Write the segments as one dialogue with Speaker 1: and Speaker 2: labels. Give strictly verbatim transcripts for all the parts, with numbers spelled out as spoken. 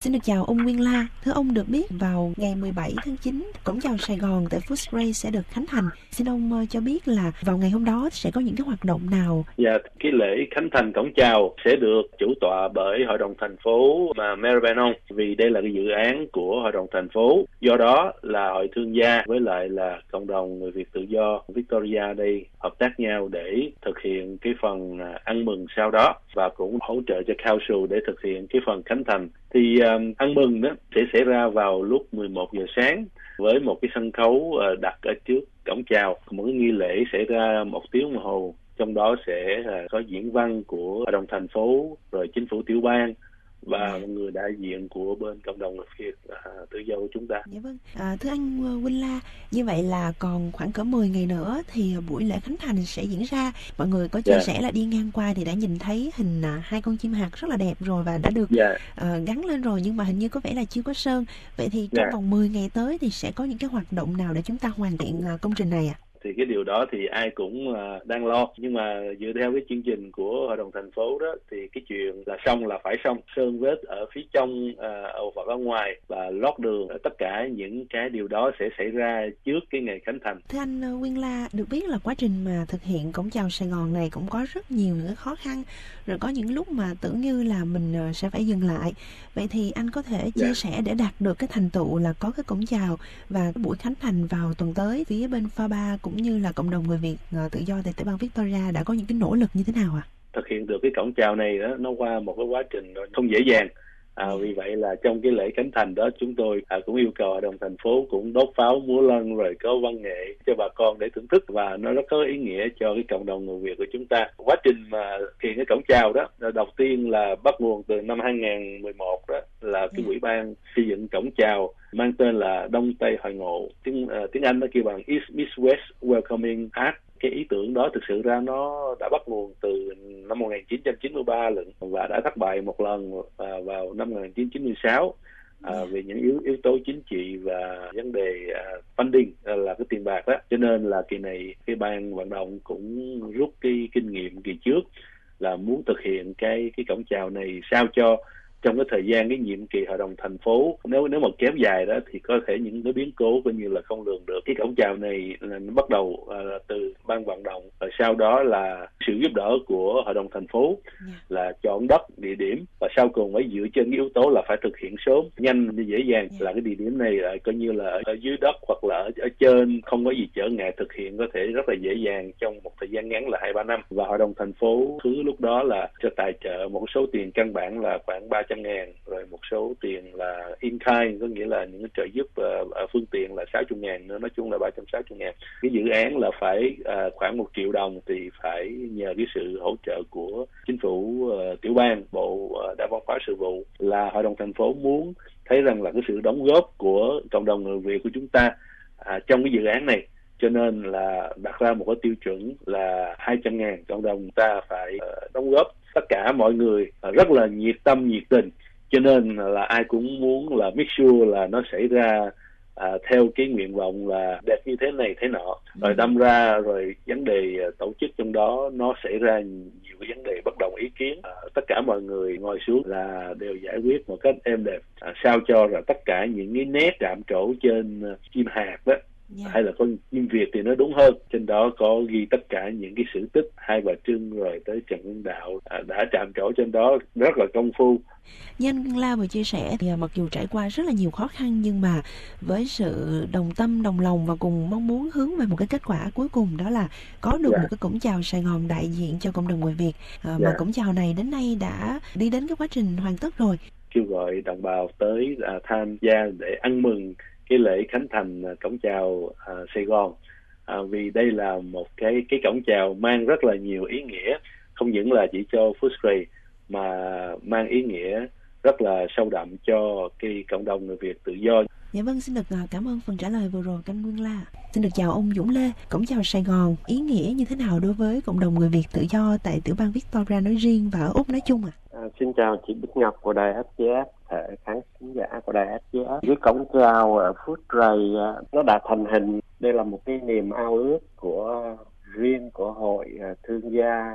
Speaker 1: Xin được chào ông Nguyên La. Thưa ông, được biết vào ngày mười bảy tháng chín, cổng chào Sài Gòn tại Footscray sẽ được khánh thành. Xin ông uh, cho biết là vào ngày hôm đó sẽ có những cái hoạt động nào?
Speaker 2: Dạ, cái lễ khánh thành cổng chào sẽ được chủ tọa bởi Hội đồng thành phố mà Mayor Bannon, vì đây là cái dự án của Hội đồng thành phố. Do đó là Hội thương gia với lại là cộng đồng người Việt tự do Victoria đây hợp tác nhau để thực hiện cái phần ăn mừng sau đó, và cũng hỗ trợ cho Council để thực hiện cái phần khánh thành. Thì um, ăn mừng đó sẽ xảy ra vào lúc mười một giờ sáng với một cái sân khấu uh, đặt ở trước cổng chào. Một cái nghi lễ xảy ra một tiếng đồng hồ, trong đó sẽ uh, có diễn văn của Hội đồng thành phố, rồi chính phủ tiểu bang và người đại diện của bên cộng đồng người Việt uh, tự do của chúng ta.
Speaker 1: Dạ vâng. À, thưa anh Nguyên La, như vậy là còn khoảng cỡ mười ngày nữa thì buổi lễ khánh thành sẽ diễn ra. Mọi người có chia yeah. sẻ là đi ngang qua thì đã nhìn thấy hình uh, hai con chim hạt rất là đẹp rồi và đã được yeah. uh, gắn lên rồi, nhưng mà hình như có vẻ là chưa có sơn. Vậy thì trong yeah. vòng mười ngày tới thì sẽ có những cái hoạt động nào để chúng ta hoàn thiện uh, công trình này ạ? À?
Speaker 2: Thì cái điều đó thì ai cũng uh, đang lo, nhưng mà dựa theo cái chương trình của Hội đồng thành phố đó thì cái chuyện là xong là phải xong, sơn vết ở phía trong uh, hoặc ở ngoài và lót đường, tất cả những cái điều đó sẽ xảy ra trước cái ngày khánh thành.
Speaker 1: Thưa anh uh, Nguyên La, được biết là quá trình mà thực hiện cổng chào Sài Gòn này cũng có rất nhiều những khó khăn, rồi có những lúc mà tưởng như là mình uh, sẽ phải dừng lại. Vậy thì anh có thể chia yeah. sẻ để đạt được cái thành tựu là có cái cổng chào và cái buổi khánh thành vào tuần tới, phía bên ép a bê cũng như là cộng đồng người Việt tự do tại tiểu bang Victoria đã có những cái nỗ lực như thế nào ạ? À?
Speaker 2: Thực hiện được cái cổng chào này đó, nó qua một cái quá trình không dễ dàng. À, vì vậy là trong cái lễ khánh thành đó chúng tôi à, cũng yêu cầu Hội đồng thành phố cũng đốt pháo múa lân rồi có văn nghệ cho bà con để thưởng thức, và nó rất có ý nghĩa cho cái cộng đồng người Việt của chúng ta. Quá trình mà thực hiện cái cổng chào đó đầu tiên là bắt nguồn từ năm hai không một một đó, là cái ủy ban xây dựng cổng chào mang tên là Đông Tây Hội Ngộ, tiếng uh, tiếng Anh nó kêu bằng East Meets West Welcoming Act. Cái ý tưởng đó thực sự ra nó đã bắt nguồn từ năm một nghìn chín trăm chín mươi ba lận, và đã thất bại một lần à, vào năm một nghìn chín trăm chín mươi sáu à, vì những yếu yếu tố chính trị và vấn đề à, funding à, là cái tiền bạc đó. Cho nên là kỳ này cái ban vận động cũng rút cái kinh nghiệm kỳ trước là muốn thực hiện cái cái cổng chào này sao cho trong cái thời gian cái nhiệm kỳ Hội đồng thành phố, nếu nếu mà kéo dài đó thì có thể những cái biến cố coi như là không lường được. Cái cổng chào này là nó bắt đầu uh, từ ban vận động, rồi sau đó là sự giúp đỡ của Hội đồng thành phố là chọn đất, địa điểm, và sau cùng phải dựa trên cái yếu tố là phải thực hiện sớm, nhanh, dễ dàng. Là cái địa điểm này là coi như là ở, ở dưới đất hoặc là ở, ở trên, không có gì trở ngại, thực hiện có thể rất là dễ dàng trong một thời gian ngắn là hai ba năm. Và Hội đồng thành phố thứ lúc đó là cho tài trợ một số tiền căn bản là khoảng ba trăm ngàn, rồi một số tiền là in kind, có nghĩa là những trợ giúp uh, phương tiện là sáu mươi ngàn nữa, nói chung là ba trăm sáu mươi ngàn. Cái dự án là phải uh, khoảng một triệu đồng thì phải nhờ cái sự hỗ trợ của chính phủ uh, tiểu bang, bộ uh, đa văn hóa sự vụ. Là Hội đồng thành phố muốn thấy rằng là cái sự đóng góp của cộng đồng người Việt của chúng ta uh, trong cái dự án này, cho nên là đặt ra một cái tiêu chuẩn là hai trăm ngàn, cộng đồng ta phải uh, đóng góp. Tất cả mọi người rất là nhiệt tâm, nhiệt tình, cho nên là ai cũng muốn là make sure là nó xảy ra à, theo cái nguyện vọng là đẹp như thế này thế nọ, rồi đâm ra rồi vấn đề tổ chức trong đó nó xảy ra nhiều cái vấn đề bất đồng ý kiến. À, tất cả mọi người ngồi xuống là đều giải quyết một cách êm đẹp, à, sao cho là tất cả những cái nét chạm trổ trên chim hạt đó, yeah. hay là con chim Việt thì nó đúng hơn, trên đó có ghi tất cả những cái sự tích Hai Bà Trưng rồi tới Trần Hưng Đạo, à, đã chạm trổ trên đó rất là công phu.
Speaker 1: Như anh La vừa chia sẻ thì mặc dù trải qua rất là nhiều khó khăn, nhưng mà với sự đồng tâm đồng lòng và cùng mong muốn hướng về một cái kết quả cuối cùng, đó là có được yeah. một cái cổng chào Sài Gòn đại diện cho cộng đồng người Việt, à, yeah. mà cổng chào này đến nay đã đi đến cái quá trình hoàn tất rồi.
Speaker 2: Kêu gọi đồng bào tới à, tham gia để ăn mừng cái lễ khánh thành cổng chào à, Sài Gòn, à, vì đây là một cái cái cổng chào mang rất là nhiều ý nghĩa, không những là chỉ cho Footscray mà mang ý nghĩa rất là sâu đậm cho cái cộng đồng người Việt tự do.
Speaker 1: Dạ vâng, xin được cảm ơn phần trả lời vừa rồi của anh Nguyên La. Xin được chào ông Dũng Lê. Cổng chào Sài Gòn ý nghĩa như thế nào đối với cộng đồng người Việt tự do tại tiểu bang Victoria nói riêng và ở Úc nói chung ạ? À?
Speaker 3: À, xin chào chị Bích Ngọc của đài ép giê ép, thể khán giả của đài ép giê ép. Với cổng chào ở Footscray nó đã thành hình. Đây là một cái niềm ao ước của riêng của hội thương gia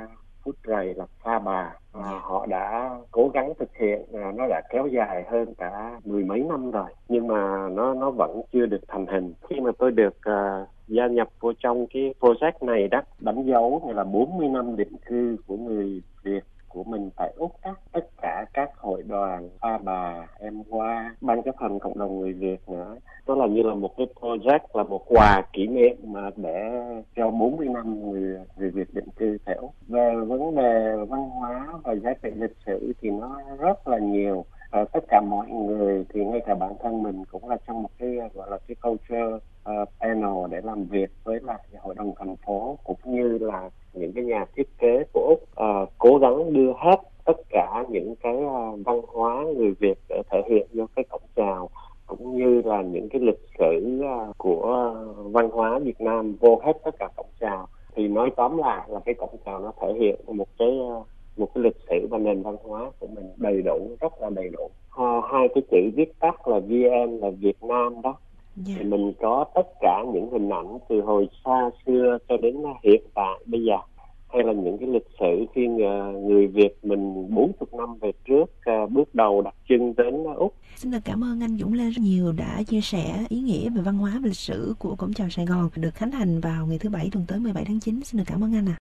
Speaker 3: phút rày là Phà Bà. À, họ đã cố gắng thực hiện, à, nó đã kéo dài hơn cả mười mấy năm rồi, nhưng mà nó nó vẫn chưa được thành hình. Khi mà tôi được uh, gia nhập vô trong cái project này đó, đánh dấu như là bốn mươi năm định cư của người Việt của mình tại Úc đó. Tất cả các hội đoàn Phà Bà, Em Hoa, ban chấp hành cộng đồng người Việt nữa, nó là như là một cái project, là một quà kỷ niệm mà để cho bốn mươi năm người người Việt định cư tại Úc. Về vấn đề văn hóa và giá trị lịch sử thì nó rất là nhiều. À, tất cả mọi người thì ngay cả bản thân mình cũng là trong một cái gọi là cái culture uh, panel để làm việc với lại hội đồng thành phố cũng như là những cái nhà thiết kế của Úc, uh, cố gắng đưa hết tất cả những cái uh, văn hóa người Việt để thể hiện vô cái cổng chào, cũng như là những cái lịch sử uh, của uh, văn hóa Việt Nam vô hết tất cả cổng chào. Thì nói tóm lại là cái cổng chào nó thể hiện một cái uh, một cái lịch sử và nền văn hóa của mình đầy đủ, rất là đầy đủ. À, hai cái chữ viết tắt là vê en là Việt Nam đó. Yeah. Thì mình có tất cả những hình ảnh từ hồi xa xưa cho đến hiện tại bây giờ, hay là những cái lịch sử khi người Việt mình bốn mươi năm về trước bước đầu đặt chân đến Úc.
Speaker 1: Xin được cảm ơn anh Dũng Lê rất nhiều đã chia sẻ ý nghĩa về văn hóa và lịch sử của cổng chào Sài Gòn được khánh thành vào ngày thứ Bảy tuần tới mười bảy tháng chín. Xin được cảm ơn anh ạ. À.